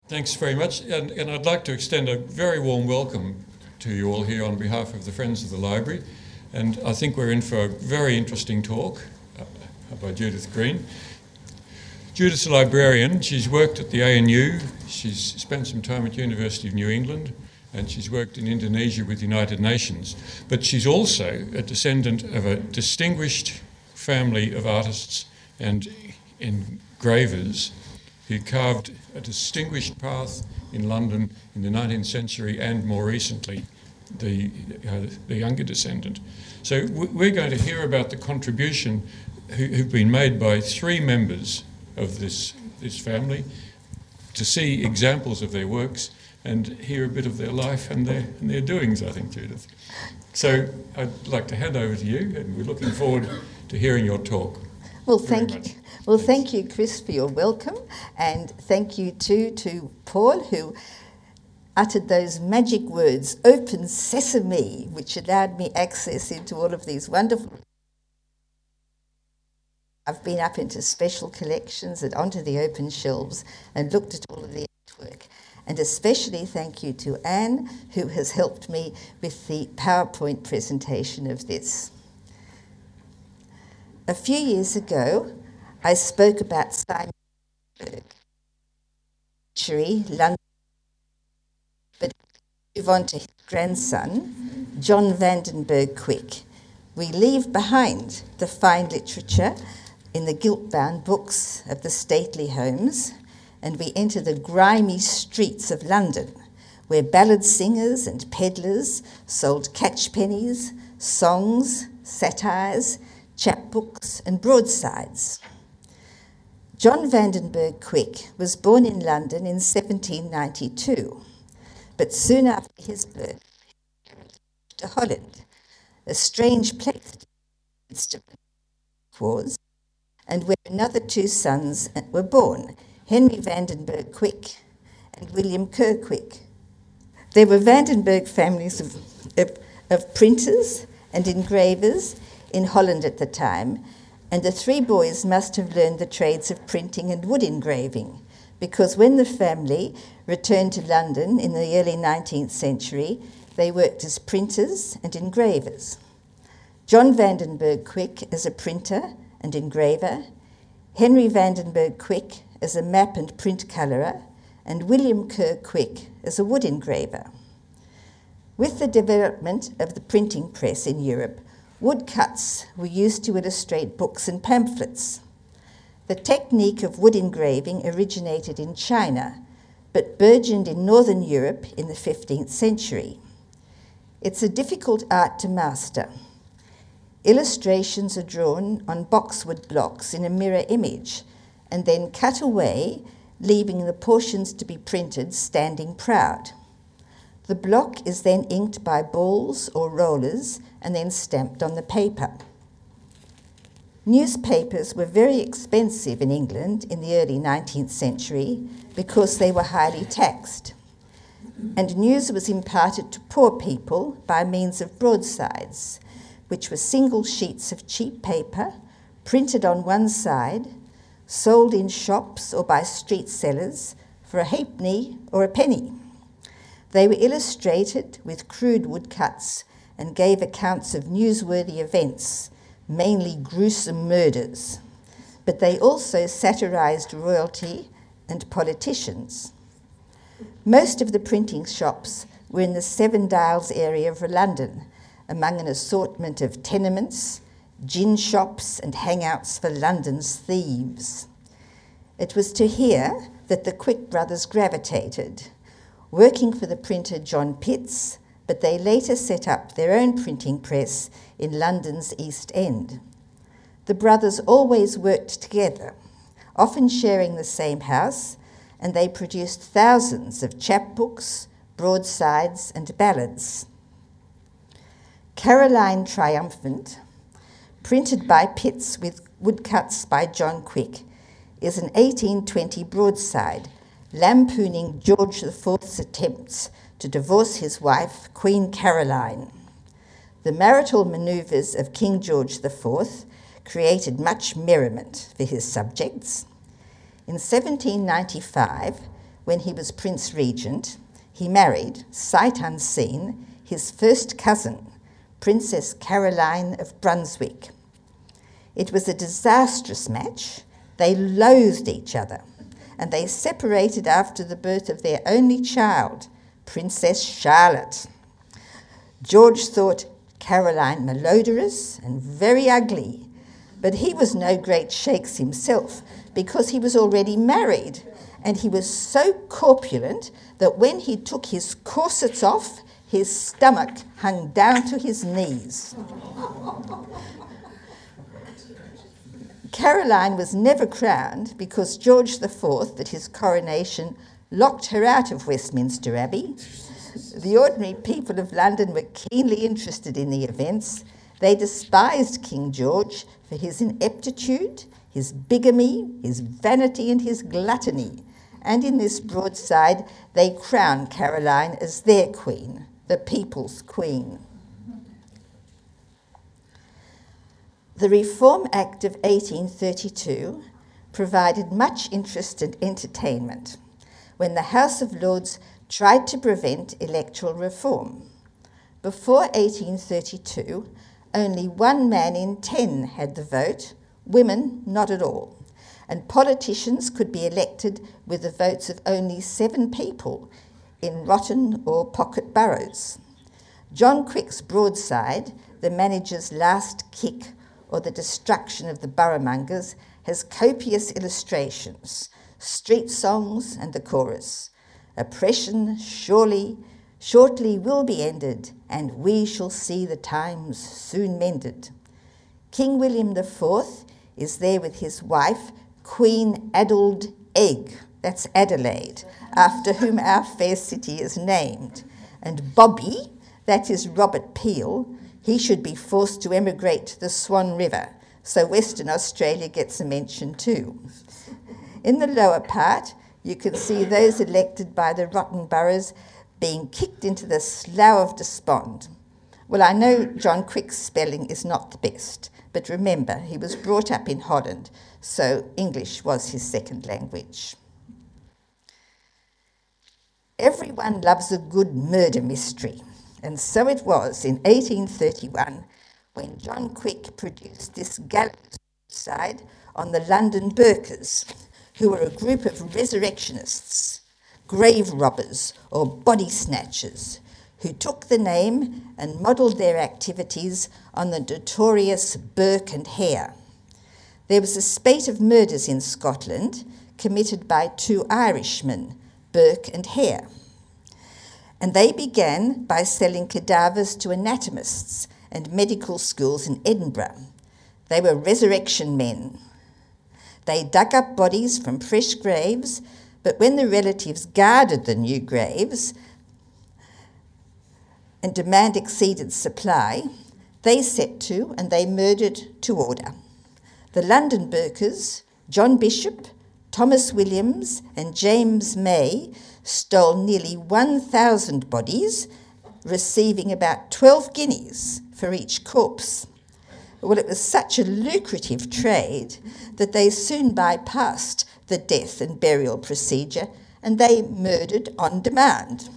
Thanks very much, and I'd like to extend a very warm welcome to you all here on behalf of the Friends of the Library. And I think we're in for a very interesting talk by Judith Green. Judith's a librarian. She's worked at the ANU, she's spent some time at University of New England, and she's worked in Indonesia with the United Nations. But she's also a descendant of a distinguished family of artists and engravers who carved a distinguished path in London in the 19th century and more recently the younger descendant. So we're going to hear about the contribution who've been made by three members of this family, to see examples of their works and hear a bit of their life and their doings, I think, Judith. So I'd like to hand over to you, and we're looking forward to hearing your talk. Well, thank you, Chris, for your welcome, and thank you too to Paul, who uttered those magic words, "Open Sesame," which allowed me access into all of these wonderful... I've been up into special collections and onto the open shelves and looked at all of the artwork. And especially thank you to Anne, who has helped me with the PowerPoint presentation of this. A few years ago, I spoke about Simon London, but move on to his grandson, John Vandenberg Quick. We leave behind the fine literature in the gilt-bound books of the stately homes, and we enter the grimy streets of London, where ballad singers and peddlers sold catchpennies, songs, satires, chapbooks and broadsides. John Vandenberg Quick was born in London in 1792, but soon after his birth, he moved to Holland, a strange place to was, and where another two sons were born, Henry Vandenberg Quick and William Kerr Quick. They were Vandenberg families of printers and engravers in Holland at the time, and the three boys must have learned the trades of printing and wood engraving, because when the family returned to London in the early 19th century, they worked as printers and engravers. John Vandenberg Quick as a printer and engraver, Henry Vandenberg Quick as a map and print colourer, and William Kerr Quick as a wood engraver. With the development of the printing press in Europe, woodcuts were used to illustrate books and pamphlets. The technique of wood engraving originated in China, but burgeoned in Northern Europe in the 15th century. It's a difficult art to master. Illustrations are drawn on boxwood blocks in a mirror image and then cut away, leaving the portions to be printed standing proud. The block is then inked by balls or rollers and then stamped on the paper. Newspapers were very expensive in England in the early 19th century because they were highly taxed, and news was imparted to poor people by means of broadsides, which were single sheets of cheap paper printed on one side, sold in shops or by street sellers for a halfpenny or a penny. They were illustrated with crude woodcuts and gave accounts of newsworthy events, mainly gruesome murders, but they also satirised royalty and politicians. Most of the printing shops were in the Seven Dials area of London, among an assortment of tenements, gin shops and hangouts for London's thieves. It was to here that the Quick brothers gravitated, working for the printer John Pitts, but they later set up their own printing press in London's East End. The brothers always worked together, often sharing the same house, and they produced thousands of chapbooks, broadsides and ballads. Caroline Triumphant, printed by Pitts with woodcuts by John Quick, is an 1820 broadside lampooning George IV's attempts to divorce his wife, Queen Caroline. The marital manoeuvres of King George IV created much merriment for his subjects. In 1795, when he was Prince Regent, he married, sight unseen, his first cousin, Princess Caroline of Brunswick. It was a disastrous match. They loathed each other, and they separated after the birth of their only child, Princess Charlotte. George thought Caroline malodorous and very ugly, but he was no great shakes himself because he was already married, and he was so corpulent that when he took his corsets off, his stomach hung down to his knees. Caroline was never crowned because George IV, at his coronation, locked her out of Westminster Abbey. The ordinary people of London were keenly interested in the events. They despised King George for his ineptitude, his bigamy, his vanity, and his gluttony. And in this broadside, they crowned Caroline as their queen, the people's queen. The Reform Act of 1832 provided much interest and entertainment when the House of Lords tried to prevent electoral reform. Before 1832, only 1 man in 10 had the vote, women not at all, and politicians could be elected with the votes of only 7 people in rotten or pocket boroughs. John Quick's broadside, The Manager's Last Kick, or The Destruction of the Boroughmongers, has copious illustrations, street songs and the chorus. Oppression shortly will be ended, and we shall see the times soon mended. King William IV is there with his wife, Queen Addled Egg, that's Adelaide, after whom our fair city is named. And Bobby, that is Robert Peel, he should be forced to emigrate to the Swan River, so Western Australia gets a mention too. In the lower part, you can see those elected by the rotten boroughs being kicked into the Slough of Despond. Well, I know John Quick's spelling is not the best, but remember, he was brought up in Holland, so English was his second language. Everyone loves a good murder mystery, and so it was in 1831 when John Quick produced this gallows side on the London Burkers, who were a group of resurrectionists, grave robbers or body snatchers, who took the name and modelled their activities on the notorious Burke and Hare. There was a spate of murders in Scotland committed by 2 Irishmen, Burke and Hare. And they began by selling cadavers to anatomists and medical schools in Edinburgh. They were resurrection men. They dug up bodies from fresh graves, but when the relatives guarded the new graves and demand exceeded supply, they set to and they murdered to order. The London Burkers, John Bishop, Thomas Williams and James May, stole nearly 1,000 bodies, receiving about 12 guineas for each corpse. Well, it was such a lucrative trade that they soon bypassed the death and burial procedure, and they murdered on demand.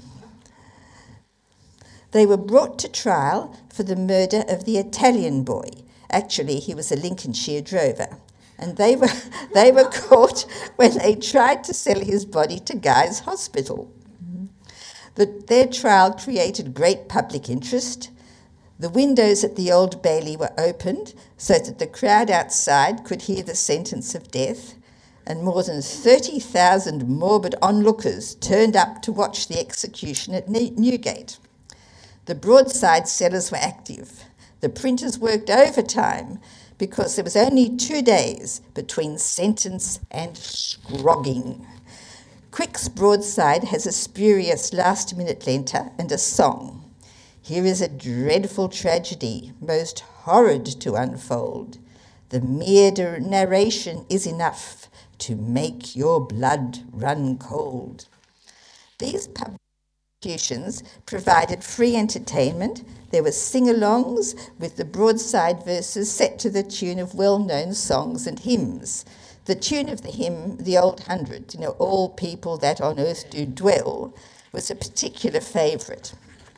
They were brought to trial for the murder of the Italian boy. Actually, he was a Lincolnshire drover. And they were caught when they tried to sell his body to Guy's Hospital. Their trial created great public interest. The windows at the Old Bailey were opened so that the crowd outside could hear the sentence of death, and more than 30,000 morbid onlookers turned up to watch the execution at Newgate. The broadside sellers were active. The printers worked overtime because there was only 2 days between sentence and scrogging. Quick's broadside has a spurious last-minute letter and a song. Here is a dreadful tragedy, most horrid to unfold. The mere narration is enough to make your blood run cold. These publications provided free entertainment. There were sing-alongs with the broadside verses set to the tune of well-known songs and hymns. The tune of the hymn, The Old Hundred, all people that on earth do dwell, was a particular favourite.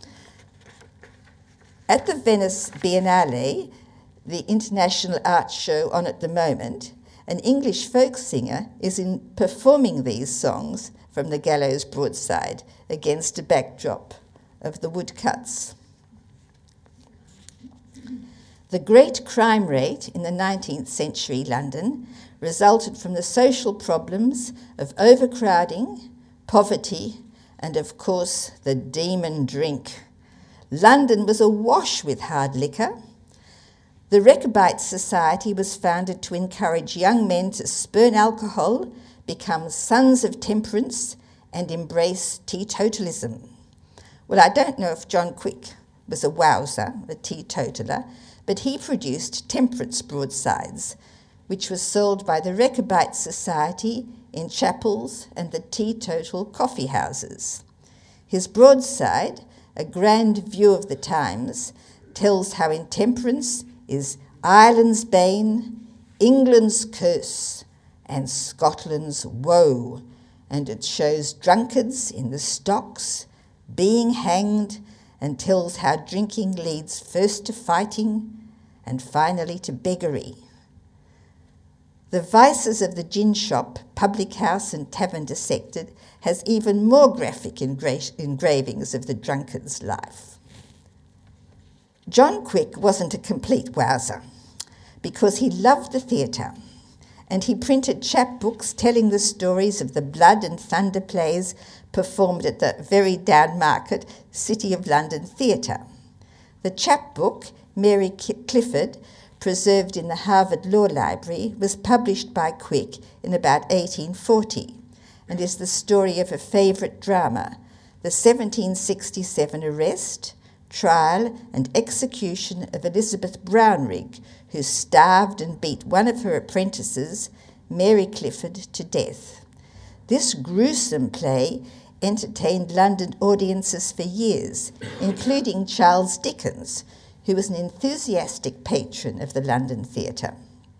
At the Venice Biennale, the international art show on at the moment, an English folk singer is performing these songs from the gallows broadside against a backdrop of the woodcuts. The great crime rate in the 19th century London resulted from the social problems of overcrowding, poverty, and of course the demon drink. London was awash with hard liquor. The Rechabite Society was founded to encourage young men to spurn alcohol, become sons of temperance, and embrace teetotalism. Well, I don't know if John Quick was a wowser, a teetotaler, but he produced temperance broadsides, which was sold by the Rechabite Society in chapels and the teetotal coffee houses. His broadside, A Grand View of the Times, tells how intemperance is Ireland's bane, England's curse, and Scotland's woe, and it shows drunkards in the stocks being hanged, and tells how drinking leads first to fighting and finally to beggary. The Vices of the Gin Shop, Public House and Tavern Dissected has even more graphic engravings of the drunkard's life. John Quick wasn't a complete wowser because he loved the theatre, and he printed chapbooks telling the stories of the blood and thunder plays performed at the very downmarket City of London Theatre. The chapbook, Mary Clifford, preserved in the Harvard Law Library, was published by Quick in about 1840 and is the story of a favourite drama, the 1767 arrest, trial and execution of Elizabeth Brownrigg, who starved and beat one of her apprentices, Mary Clifford, to death. This gruesome play entertained London audiences for years, including Charles Dickens, who was an enthusiastic patron of the London Theatre.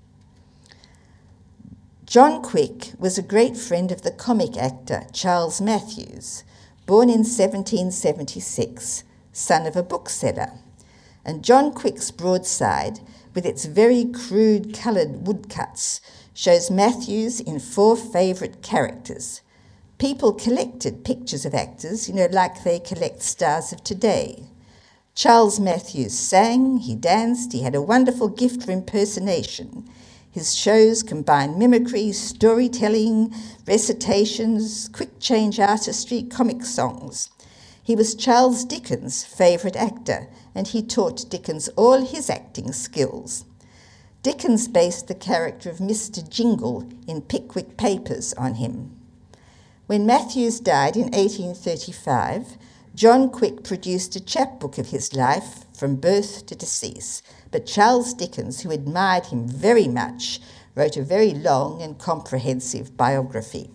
John Quick was a great friend of the comic actor Charles Matthews, born in 1776, son of a bookseller, and John Quick's broadside, with its very crude coloured woodcuts, shows Matthews in 4 favourite characters. People collected pictures of actors, like they collect stars of today. Charles Matthews sang, he danced, he had a wonderful gift for impersonation. His shows combined mimicry, storytelling, recitations, quick-change artistry, comic songs. He was Charles Dickens' favourite actor, and he taught Dickens all his acting skills. Dickens based the character of Mr. Jingle in Pickwick Papers on him. When Matthews died in 1835, John Quick produced a chapbook of his life from birth to decease, but Charles Dickens, who admired him very much, wrote a very long and comprehensive biography.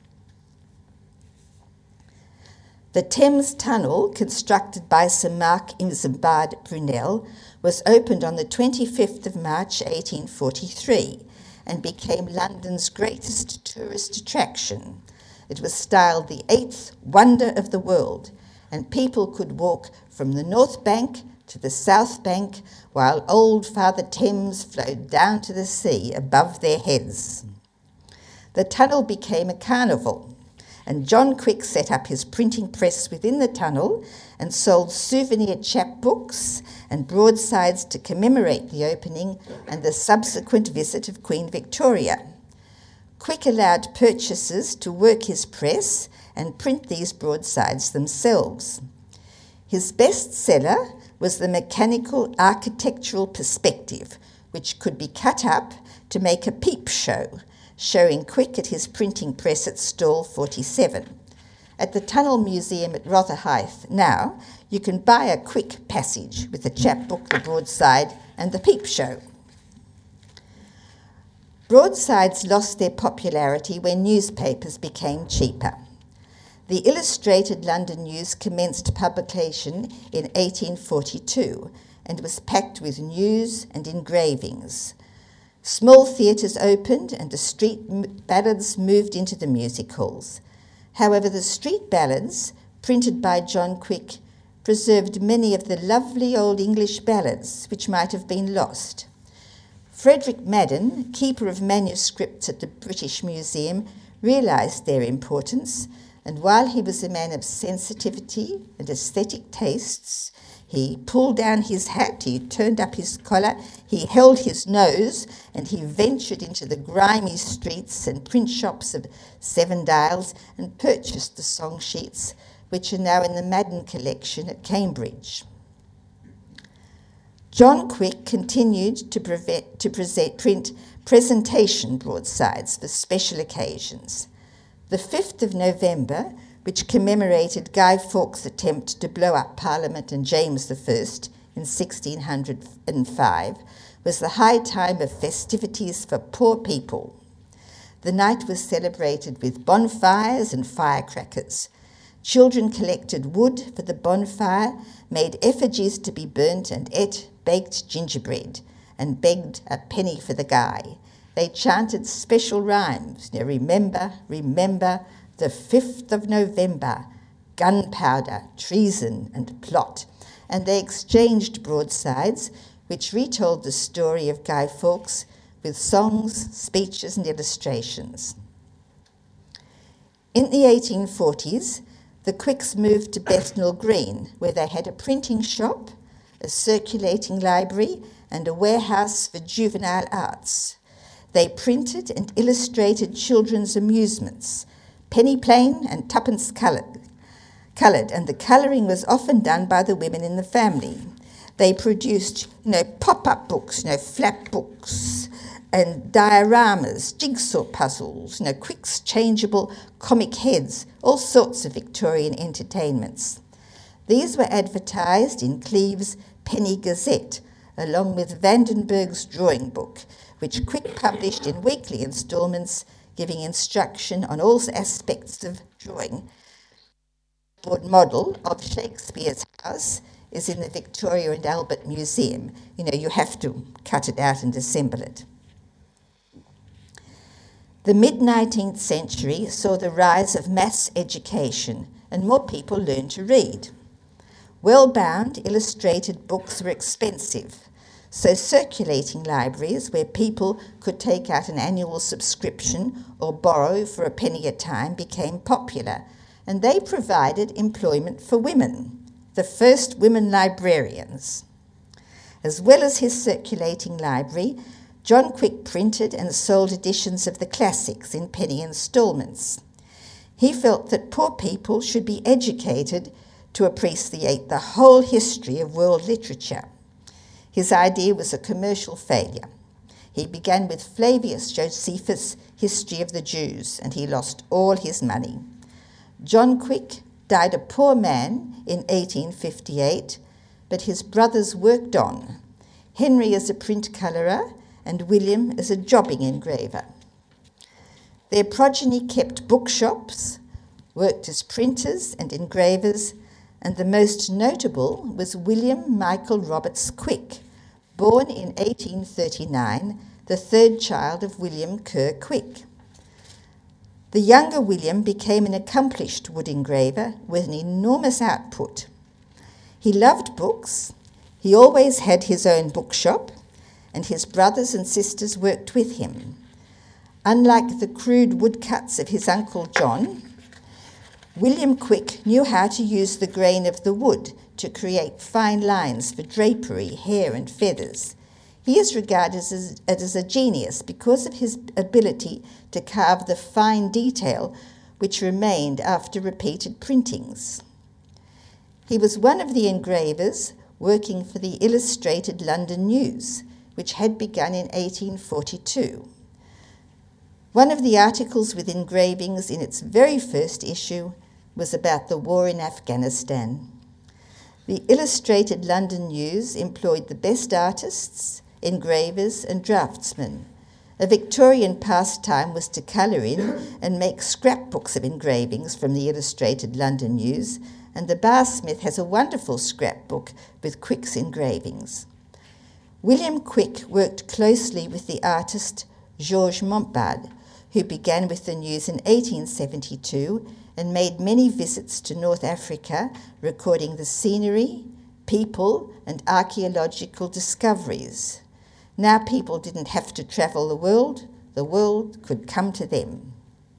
The Thames Tunnel, constructed by Sir Mark Isambard Brunel, was opened on the 25th of March 1843 and became London's greatest tourist attraction. It was styled the 8th wonder of the world, and people could walk from the North Bank to the South Bank while old Father Thames flowed down to the sea above their heads. The tunnel became a carnival, and John Quick set up his printing press within the tunnel and sold souvenir chapbooks and broadsides to commemorate the opening and the subsequent visit of Queen Victoria. Quick allowed purchasers to work his press and print these broadsides themselves. His best seller was the Mechanical Architectural Perspective, which could be cut up to make a peep show, showing Quick at his printing press at stall 47. At the Tunnel Museum at Rotherhithe now, you can buy a Quick passage with the chapbook, the broadside, and the peep show. Broadsides lost their popularity when newspapers became cheaper. The Illustrated London News commenced publication in 1842 and was packed with news and engravings. Small theatres opened and the street ballads moved into the music halls. However, the street ballads, printed by John Quick, preserved many of the lovely old English ballads which might have been lost. Frederick Madden, keeper of manuscripts at the British Museum, realised their importance, and while he was a man of sensitivity and aesthetic tastes, he pulled down his hat, he turned up his collar, he held his nose, and he ventured into the grimy streets and print shops of Seven Dials and purchased the song sheets, which are now in the Madden collection at Cambridge. John Quick continued to print presentation broadsides for special occasions. The 5th of November, which commemorated Guy Fawkes' attempt to blow up Parliament and James I in 1605, was the high time of festivities for poor people. The night was celebrated with bonfires and firecrackers. Children collected wood for the bonfire, made effigies to be burnt and ate baked gingerbread, and begged a penny for the guy. They chanted special rhymes, now remember, remember, the 5th of November, gunpowder, treason and plot, and they exchanged broadsides which retold the story of Guy Fawkes with songs, speeches and illustrations. In the 1840s, the Quicks moved to Bethnal Green, where they had a printing shop, a circulating library, and a warehouse for juvenile arts. They printed and illustrated children's amusements, penny plain and twopence coloured, and the colouring was often done by the women in the family. They produced, pop-up books, flap books, and dioramas, jigsaw puzzles, Quick's changeable comic heads, all sorts of Victorian entertainments. These were advertised in Cleve's Penny Gazette, along with Vandenberg's drawing book, which Quick published in weekly instalments, giving instruction on all aspects of drawing. The model of Shakespeare's house is in the Victoria and Albert Museum. You have to cut it out and assemble it. The mid-19th century saw the rise of mass education, and more people learned to read. Well-bound, illustrated books were expensive, so circulating libraries where people could take out an annual subscription or borrow for a penny a time became popular, and they provided employment for women, the first women librarians. As well as his circulating library, John Quick printed and sold editions of the classics in penny instalments. He felt that poor people should be educated to appreciate the whole history of world literature. His idea was a commercial failure. He began with Flavius Josephus' History of the Jews, and he lost all his money. John Quick died a poor man in 1858, but his brothers worked on, Henry as a print colourer and William as a jobbing engraver. Their progeny kept bookshops, worked as printers and engravers, and the most notable was William Michael Roberts Quick, born in 1839, the third child of William Kerr Quick. The younger William became an accomplished wood engraver with an enormous output. He loved books, he always had his own bookshop, and his brothers and sisters worked with him. Unlike the crude woodcuts of his Uncle John, William Quick knew how to use the grain of the wood to create fine lines for drapery, hair and feathers. He is regarded as a genius because of his ability to carve the fine detail which remained after repeated printings. He was one of the engravers working for the Illustrated London News, which had begun in 1842. One of the articles with engravings in its very first issue was about the war in Afghanistan. The Illustrated London News employed the best artists, engravers and draftsmen. A Victorian pastime was to colour in and make scrapbooks of engravings from the Illustrated London News, and the Barsmith has a wonderful scrapbook with Quick's engravings. William Quick worked closely with the artist Georges Montbard, who began with the news in 1872 and made many visits to North Africa, recording the scenery, people, and archaeological discoveries. Now people didn't have to travel the world could come to them.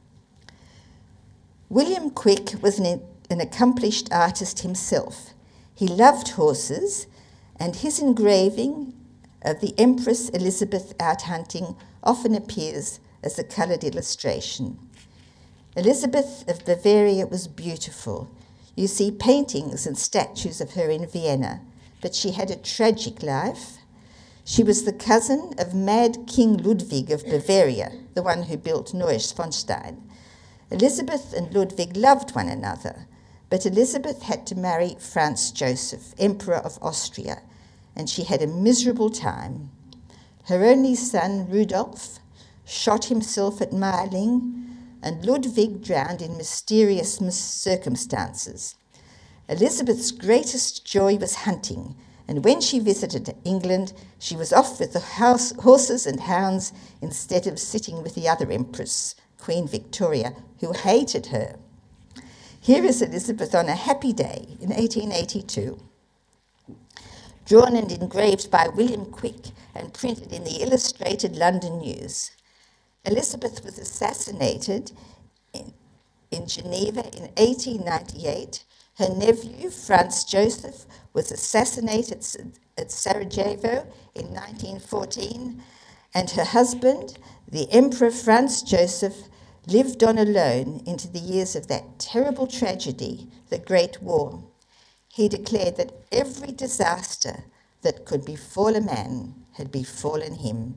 William Quick was an accomplished artist himself. He loved horses, and his engraving of the Empress Elizabeth out hunting often appears as a coloured illustration. Elizabeth of Bavaria was beautiful. You see paintings and statues of her in Vienna, but she had a tragic life. She was the cousin of Mad King Ludwig of Bavaria, the one who built Neuschwanstein. Elizabeth and Ludwig loved one another, but Elizabeth had to marry Franz Joseph, Emperor of Austria, and she had a miserable time. Her only son, Rudolf, shot himself at Mayerling, and Ludwig drowned in mysterious circumstances. Elizabeth's greatest joy was hunting, and when she visited England, she was off with the horses and hounds instead of sitting with the other empress, Queen Victoria, who hated her. Here is Elizabeth on a happy day in 1882, drawn and engraved by William Quick and printed in the Illustrated London News. Elizabeth was assassinated in Geneva in 1898. Her nephew, Franz Joseph, was assassinated at Sarajevo in 1914, and her husband, the Emperor Franz Joseph, lived on alone into the years of that terrible tragedy, the Great War. He declared that every disaster that could befall a man had befallen him.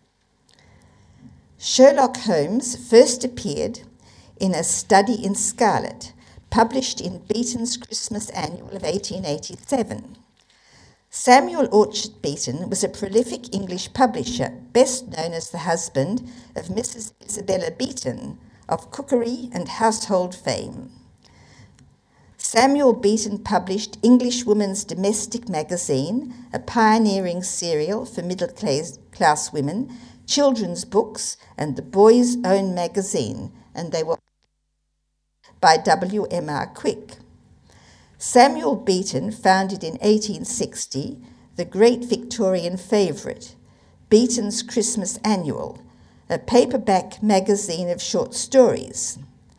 Sherlock Holmes first appeared in A Study in Scarlet, published in Beeton's Christmas Annual of 1887. Samuel Orchard Beeton was a prolific English publisher, best known as the husband of Mrs. Isabella Beeton, of cookery and household fame. Samuel Beeton published English Woman's Domestic Magazine, a pioneering serial for middle-class women, children's books, and the Boys' Own Magazine, and they were by W.M.R. Quick. Samuel Beeton founded in 1860 the great Victorian favourite, Beeton's Christmas Annual, a paperback magazine of short stories.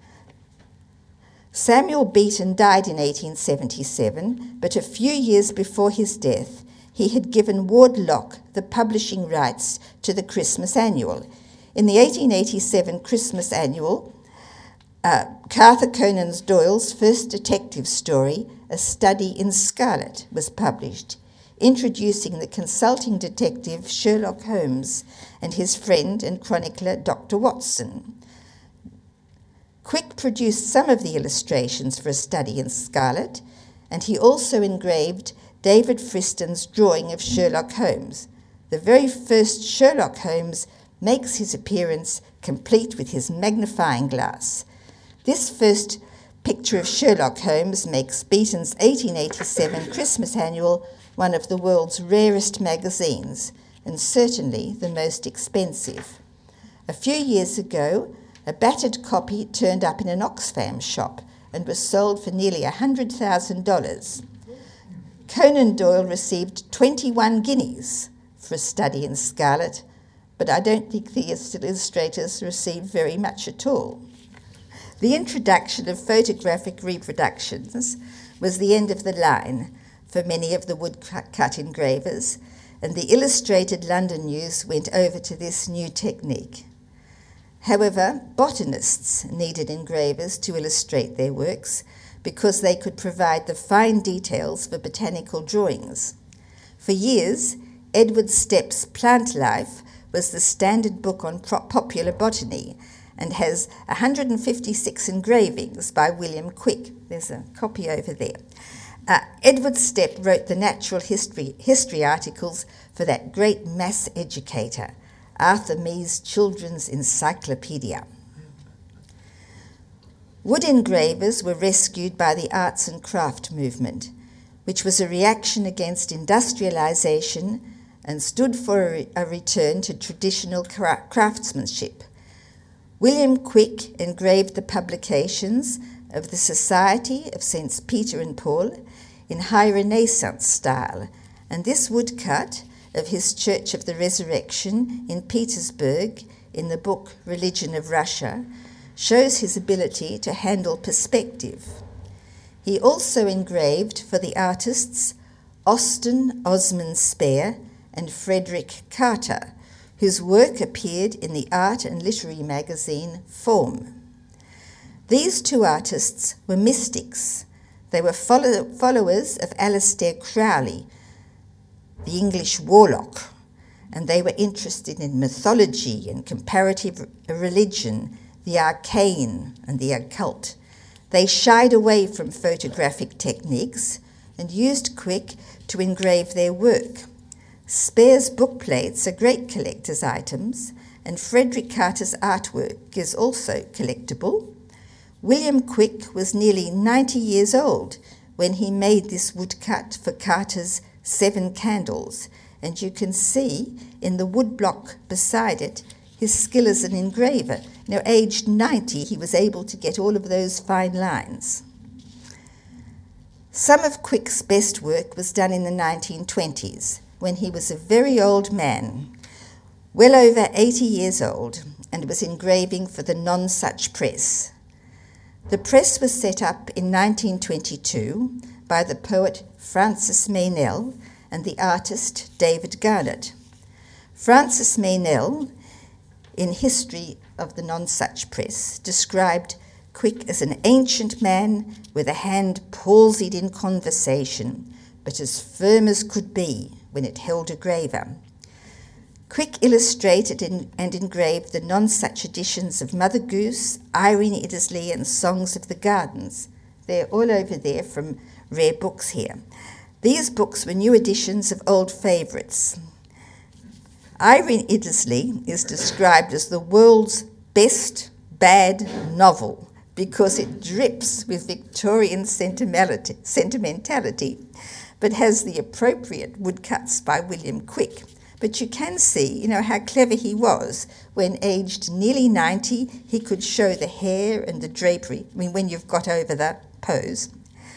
Samuel Beeton died in 1877, but a few years before his death, he had given Ward Locke the publishing rights to the Christmas Annual. In the 1887 Christmas Annual, Arthur Conan Doyle's first detective story, A Study in Scarlet, was published, introducing the consulting detective Sherlock Holmes and his friend and chronicler Dr. Watson. Quick produced some of the illustrations for A Study in Scarlet, and he also engraved David Friston's drawing of Sherlock Holmes. The very first Sherlock Holmes makes his appearance complete with his magnifying glass. This first picture of Sherlock Holmes makes Beeton's 1887 Christmas Annual one of the world's rarest magazines, and certainly the most expensive. A few years ago, a battered copy turned up in an Oxfam shop and was sold for nearly $100,000. Conan Doyle received 21 guineas for A Study in Scarlet, but I don't think the illustrators received very much at all. The introduction of photographic reproductions was the end of the line for many of the woodcut engravers, and the Illustrated London News went over to this new technique. However, botanists needed engravers to illustrate their works because they could provide the fine details for botanical drawings. For years, Edward Stepp's Plant Life was the standard book on popular botany and has 156 engravings by William Quick. There's a copy over there. Edward Stepp wrote the natural history articles for that great mass educator, Arthur Mee's Children's Encyclopedia. Wood engravers were rescued by the arts and craft movement, which was a reaction against industrialization and stood for a return to traditional craftsmanship. William Quick engraved the publications of the Society of Saints Peter and Paul in high Renaissance style, and this woodcut of his Church of the Resurrection in Petersburg in the book Religion of Russia shows his ability to handle perspective. He also engraved for the artists Austin Osman Spare and Frederick Carter, whose work appeared in the art and literary magazine Form. These two artists were mystics. They were followers of Aleister Crowley, the English warlock, and they were interested in mythology and comparative religion, the arcane and the occult. They shied away from photographic techniques and used Quick to engrave their work. Spare's bookplates are great collector's items, and Frederick Carter's artwork is also collectible. William Quick was nearly 90 years old when he made this woodcut for Carter's 7 Candles, and you can see in the woodblock beside it his skill as an engraver. Now, aged 90, he was able to get all of those fine lines. Some of Quick's best work was done in the 1920s, when he was a very old man, well over 80 years old, and was engraving for the Nonsuch Press. The press was set up in 1922 by the poet Francis Meynell and the artist David Garnett. Francis Meynell, in History of the Nonsuch Press, described Quick as an ancient man with a hand palsied in conversation, but as firm as could be when it held a graver. Quick illustrated and engraved the Nonsuch editions of Mother Goose, Irene Iddesleigh, and Songs of the Gardens. They're all over there from Rare Books here. These books were new editions of old favourites. Irene Iddesleigh is described as the world's best bad novel because it drips with Victorian sentimentality, but has the appropriate woodcuts by William Quick. But you can see, how clever he was. When aged nearly 90, he could show the hair and the drapery. When you've got over that pose.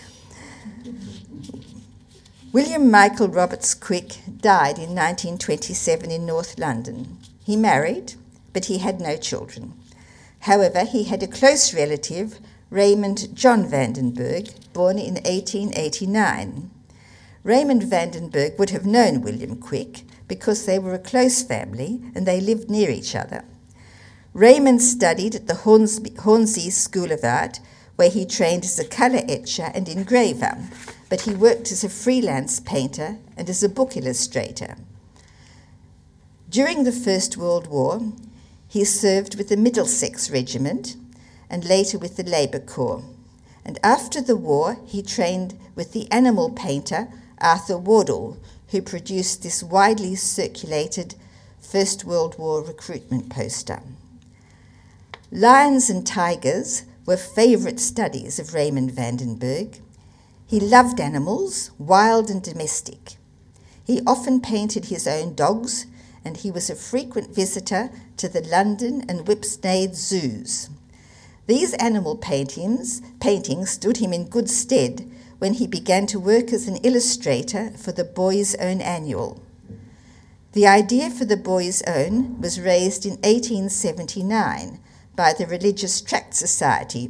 William Michael Roberts Quick died in 1927 in North London. He married, but he had no children. However, he had a close relative, Raymond John Vandenberg, born in 1889. Raymond Vandenberg would have known William Quick because they were a close family and they lived near each other. Raymond studied at the Hornsey School of Art, where he trained as a colour etcher and engraver, but he worked as a freelance painter and as a book illustrator. During the First World War, he served with the Middlesex Regiment and later with the Labour Corps. And after the war, he trained with the animal painter Arthur Wardle, who produced this widely circulated First World War recruitment poster. Lions and tigers were favourite studies of Raymond Vandenberg. He loved animals, wild and domestic. He often painted his own dogs, and he was a frequent visitor to the London and Whipsnade zoos. These animal paintings stood him in good stead when he began to work as an illustrator for the Boys' Own Annual. The idea for the Boys' Own was raised in 1879 by the Religious Tract Society,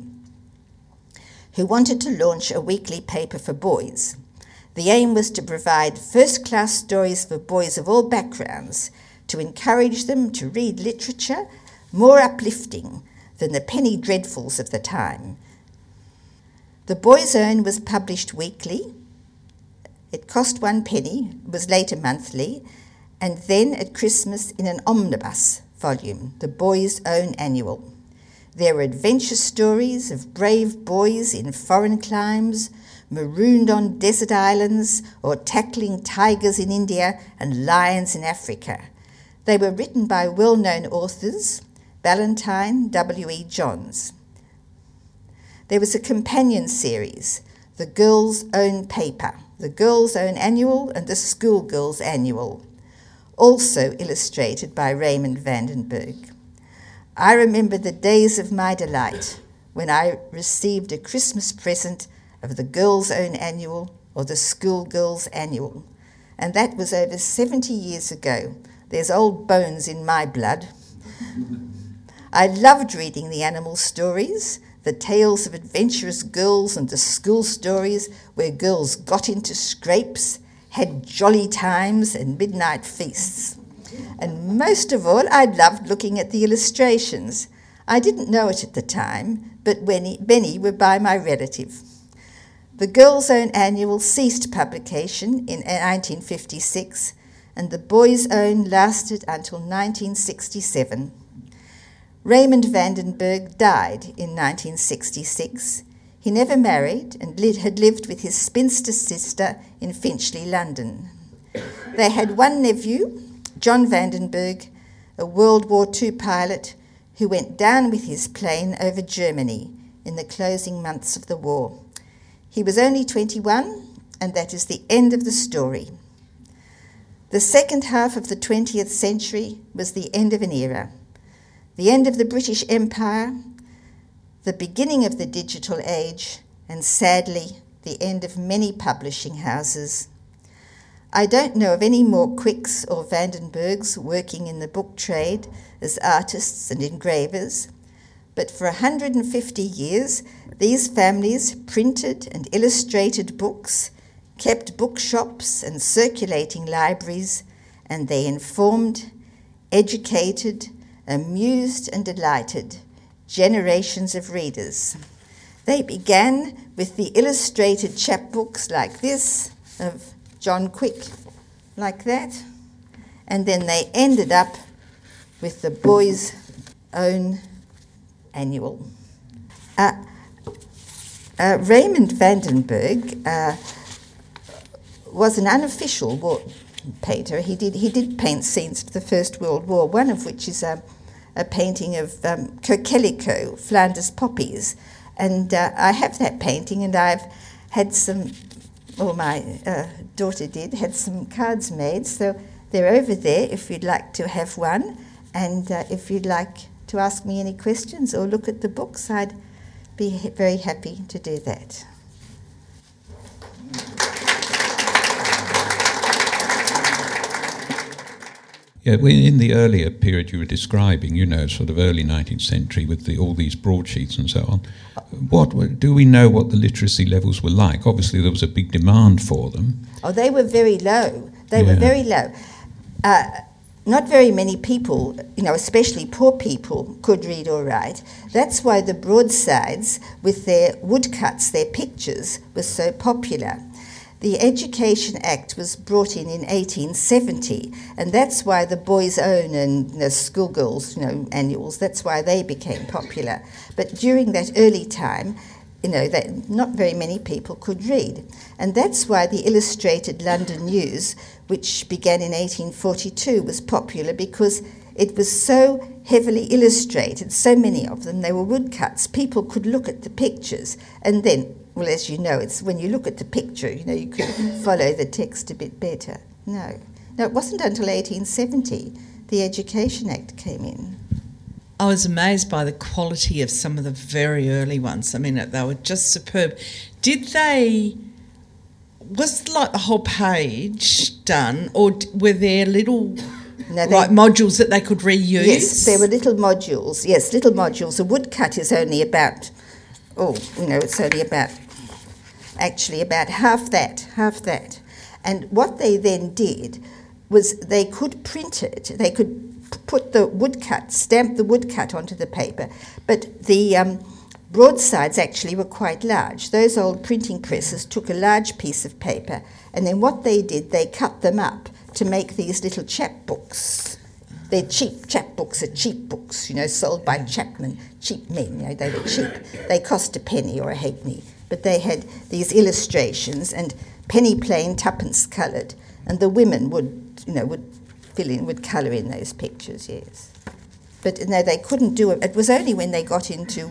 who wanted to launch a weekly paper for boys. The aim was to provide first-class stories for boys of all backgrounds, to encourage them to read literature more uplifting than the penny dreadfuls of the time. The Boys' Own was published weekly. It cost 1 penny, was later monthly, and then at Christmas in an omnibus volume, the Boys' Own Annual. There were adventure stories of brave boys in foreign climes, marooned on desert islands, or tackling tigers in India and lions in Africa. They were written by well-known authors, Ballantyne W.E. Johns. There was a companion series, The Girls' Own Paper, The Girls' Own Annual and The Schoolgirls' Annual. also illustrated by Raymond van den Berg. I remember the days of my delight when I received a Christmas present of the Girls' Own Annual or the Schoolgirls' Annual, and that was over 70 years ago. There's old bones in my blood. I loved reading the animal stories, the tales of adventurous girls and the school stories where girls got into scrapes, had jolly times and midnight feasts. And most of all, I loved looking at the illustrations. I didn't know it at the time, but many were by my relative. The Girls' Own Annual ceased publication in 1956, and the Boys' Own lasted until 1967. Raymond van den Berg died in 1966. He never married and had lived with his spinster sister in Finchley, London. They had one nephew, John van den Berg, a World War II pilot who went down with his plane over Germany in the closing months of the war. He was only 21, and that is the end of the story. The second half of the 20th century was the end of an era. The end of the British Empire, the beginning of the digital age, and sadly, the end of many publishing houses. I don't know of any more Quicks or van den Bergs working in the book trade as artists and engravers, but for 150 years, these families printed and illustrated books, kept bookshops and circulating libraries, and they informed, educated, amused and delighted generations of readers. They began with the illustrated chapbooks like this of John Quick, like that, and then they ended up with the Boys' Own Annual. Raymond van den Berg was an unofficial war painter. He did paint scenes of the First World War, one of which is a painting of Kerkeliko, Flanders poppies. And I have that painting, and I've had some, or my daughter had some cards made, so they're over there if you'd like to have one. And if you'd like to ask me any questions or look at the books, I'd be very happy to do that. Yeah, well, in the earlier period you were describing, sort of early 19th century with all these broadsheets and so on, do we know what the literacy levels were like? Obviously there was a big demand for them. Oh, they were very low. They were very low. Not very many people, especially poor people, could read or write. That's why the broadsides with their woodcuts, their pictures, were so popular. The Education Act was brought in 1870, and that's why the Boys' Own and the Schoolgirls, annuals, that's why they became popular. But during that early time, that not very many people could read. And that's why the Illustrated London News, which began in 1842, was popular, because it was so heavily illustrated, so many of them, they were woodcuts. People could look at the pictures, and then, well, as you know, it's when you look at the picture, you could follow the text a bit better. No, it wasn't until 1870 the Education Act came in. I was amazed by the quality of some of the very early ones. I mean, they were just superb. Was like the whole page done, or were there little modules that they could reuse? Yes, there were little modules. Yes, little modules. A woodcut is only about, it's only about, actually about half that. And what they then did was they could print it. They could put the woodcut, stamp the woodcut onto the paper, but the broadsides actually were quite large. Those old printing presses took a large piece of paper, and then what they did, they cut them up to make these little chapbooks. They're cheap. Chapbooks are cheap books, sold by chapmen, cheap men. They were cheap. They cost a penny or a halfpenny, but they had these illustrations, and penny plain, tuppence coloured, and the women would colour in those pictures, yes. But no, they couldn't do it. It was only when they got into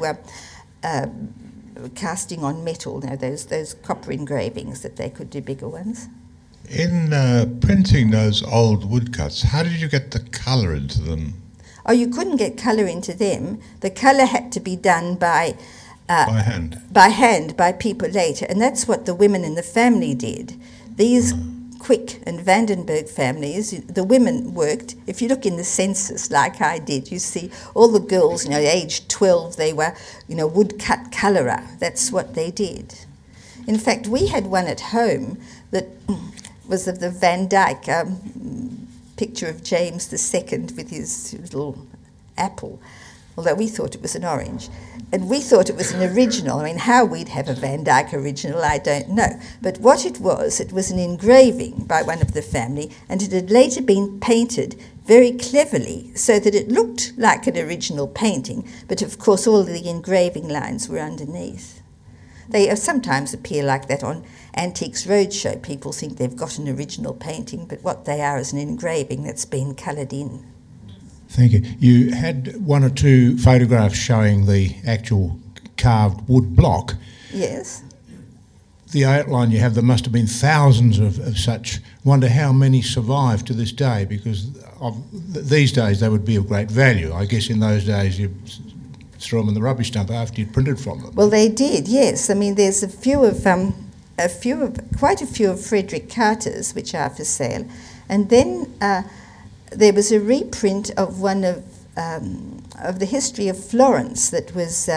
casting on metal, those copper engravings, that they could do bigger ones. In printing those old woodcuts, how did you get the colour into them? Oh, you couldn't get colour into them. The colour had to be done by hand. By people later, and that's what the women in the family did. These Quick and Vandenberg families, the women worked. If you look in the census, like I did, you see all the girls, aged 12, they were, woodcut colourer. That's what they did. In fact, we had one at home that was of the Van Dyck picture of James II with his little apple, although we thought it was an orange. And we thought it was an original. I mean, how we'd have a Van Dyck original, I don't know. But what it was an engraving by one of the family, and it had later been painted very cleverly so that it looked like an original painting, but of course all the engraving lines were underneath. They sometimes appear like that on Antiques Roadshow. People think they've got an original painting, but what they are is an engraving that's been coloured in. Thank you. You had one or two photographs showing the actual carved wood block. Yes. The outline you have, there must have been thousands of such. Wonder how many survive to this day, because these days they would be of great value. I guess in those days you throw them in the rubbish dump after you'd printed from them. Well, they did, yes. I mean, there's quite a few of Frederick Carter's which are for sale, and then there was a reprint of one of the history of Florence that was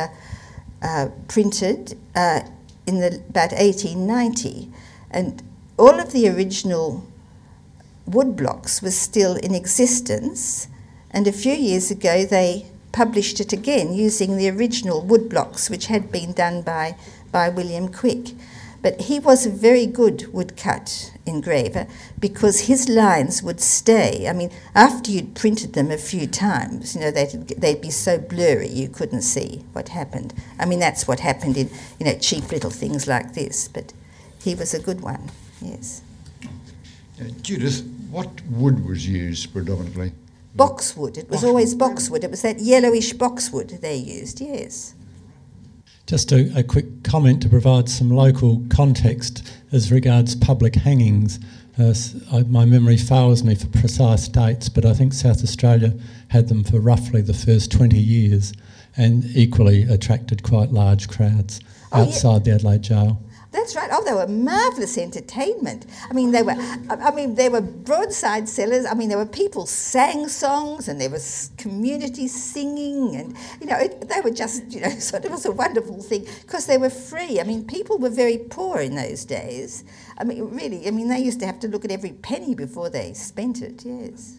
printed in about 1890, and all of the original wood blocks was still in existence, and a few years ago they published it again using the original wood blocks which had been done by William Quick. But he was a very good woodcut engraver because his lines would stay. I mean, after you'd printed them a few times, they'd be so blurry you couldn't see what happened. I mean, that's what happened in, cheap little things like this. But he was a good one, yes. Judith, what wood was used predominantly? Boxwood. It was always boxwood. It was that yellowish boxwood they used, yes. Just a quick comment to provide some local context as regards public hangings. My memory fails me for precise dates, but I think South Australia had them for roughly the first 20 years and equally attracted quite large crowds outside the Adelaide Jail. That's right. Oh, they were marvellous entertainment. I mean, they were broadside sellers. I mean, there were people sang songs, and there was community singing, and they were just it was a wonderful thing because they were free. I mean, people were very poor in those days. I mean, really. I mean, they used to have to look at every penny before they spent it. Yes.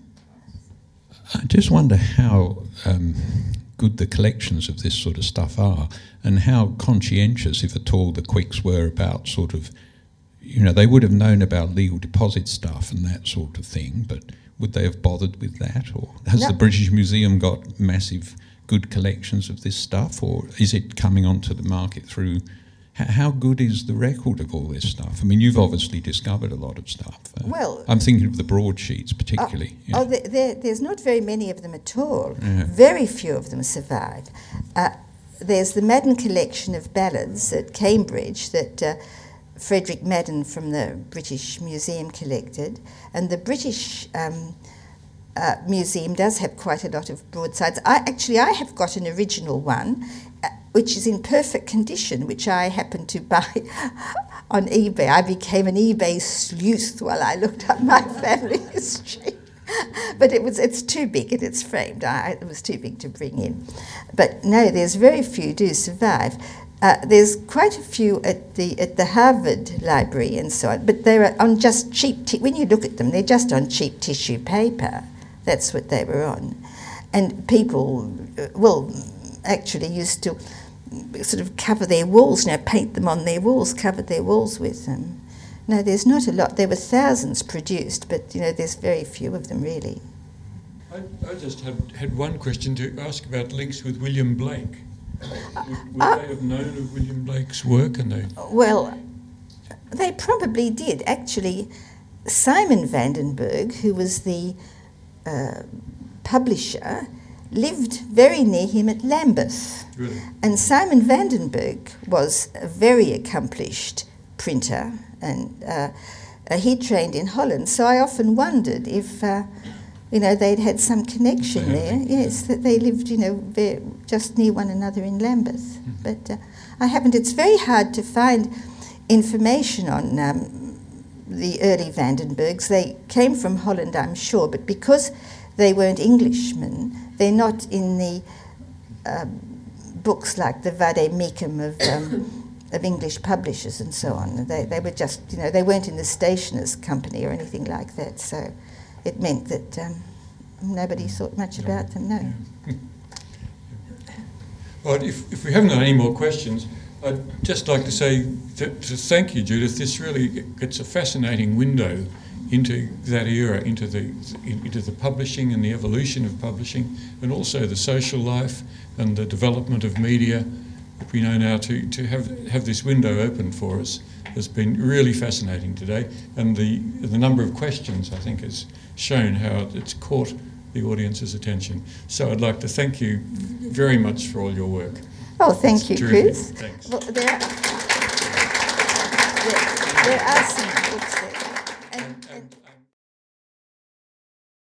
I just wonder how good the collections of this sort of stuff are, and how conscientious, if at all, the Quicks were about sort of, they would have known about legal deposit stuff and that sort of thing, but would they have bothered with that? Or has the British Museum got massive good collections of this stuff, or is it coming onto the market through... How good is the record of all this stuff? I mean, you've obviously discovered a lot of stuff. Well, I'm thinking of the broadsheets particularly. There's not very many of them at all. Yeah. Very few of them survive. There's the Madden collection of ballads at Cambridge that Frederick Madden from the British Museum collected, and the British Museum does have quite a lot of broadsides. I have got an original one, which is in perfect condition, which I happened to buy on eBay. I became an eBay sleuth while I looked up my family history. But it's too big and it's framed. It was too big to bring in. But no, there's very few do survive. There's quite a few at the Harvard Library and so on, but they're on just cheap, when you look at them, they're just on cheap tissue paper. That's what they were on. And people, actually used to sort of cover their walls, paint them on their walls, covered their walls with them. No, there's not a lot. There were thousands produced, but, there's very few of them, really. I just had one question to ask about links with William Blake. Would they have known of William Blake's work? Well, they probably did. Actually, Simon Vandenberg, who was the publisher, lived very near him at Lambeth. Really? And Simon Vandenberg was a very accomplished printer, and he trained in Holland, so I often wondered if, they'd had some connection there. Yes, that they lived, just near one another in Lambeth. But I haven't. It's very hard to find information on the early Vandenbergs. They came from Holland, I'm sure, but because they weren't Englishmen, they're not in the books like the Vade Mecum of English publishers and so on. They were just, they weren't in the Stationers' Company or anything like that, so it meant that nobody thought much about them, no. Right, if we haven't got any more questions, I'd just like to say to thank you, Judith. This really, it's a fascinating window into that era, into the publishing and the evolution of publishing, and also the social life and the development of media. That we know now to have this window open for us has been really fascinating today, and the number of questions I think has shown how it's caught the audience's attention. So I'd like to thank you very much for all your work. Oh, thank you, terrific. Chris. Thanks. Well, there are some